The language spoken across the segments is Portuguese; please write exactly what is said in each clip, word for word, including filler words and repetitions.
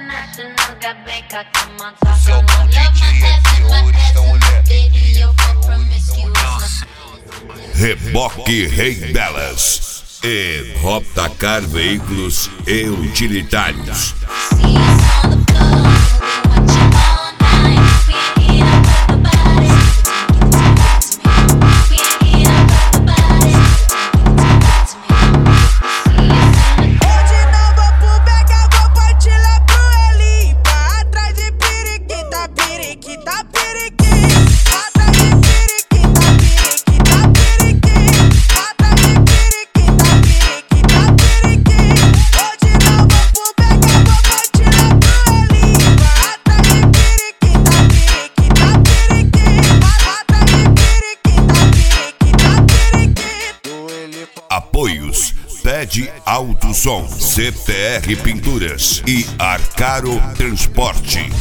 international, got Bangkok in my top. I love my terrorista, mulher. baby, eu for promiscuous. Reboque Rei Delas e Roptacar Veículos e Utilitários. Apoios: Pede Alto Som, C T R Pinturas e Arcaro Transporte.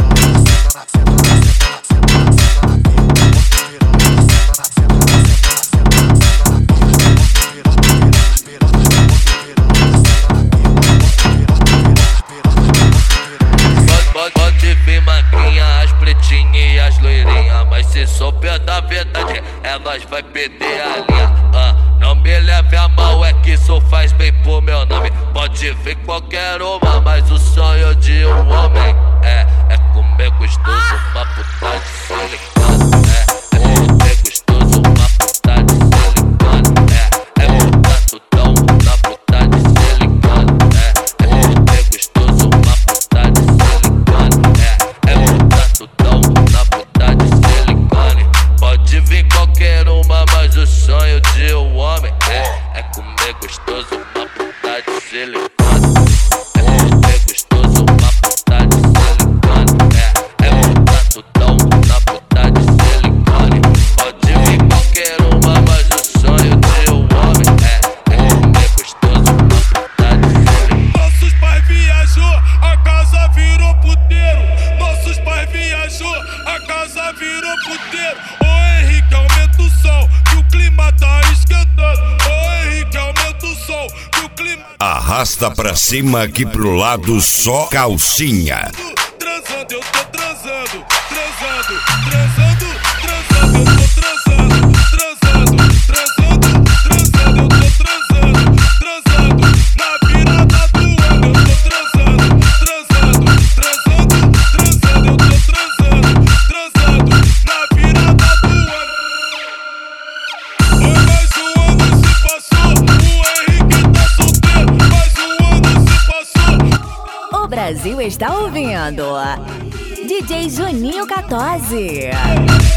Pode ver magrinha, as pretinhas e as loirinhas, mas se souber da verdade, elas vai perder a linha. Ah, não me leve a mal, é que isso faz bem pro meu nome. Pode ver qualquer uma, mas o sonho de um homem é, é comer gostoso, uma puta de silicone. É, é comer gostoso, uma puta de silicone. É, é botar tudão na puta de silicone. É, é comer gostoso, uma puta de silicone. É, é botar tudão na puta de silicone. Pode vir qualquer uma, mas o sonho de um homem é, é comer gostoso, uma puta de silicone. É comer gostoso, uma puta de silicone. É, é botar tudão na puta de silicone. Pode vir qualquer uma, mas o sonho de um homem é, é comer gostoso, uma puta de silicone. Nossos pais viajou, a casa virou puteiro. Nossos pais viajou, a casa virou puteiro. Ô Henrique, aumenta o som, que o clima tá esquentando. Ô Henrique, aumenta o som, que o clima... Arrasta pra cima aqui pro lado só calcinha. Transando, eu tô transando, transando, transando, transando, eu tô transando, transando, transando, transando, eu tô transando, transando, na virada do ano eu tô transando, transando, transando, transando, eu tô transando, transando, na virada do ano. Oi, mais um ano se passou, o Henrique tá solteiro, mais um ano se passou. O Brasil está ouvindo D J Juninho quatorze.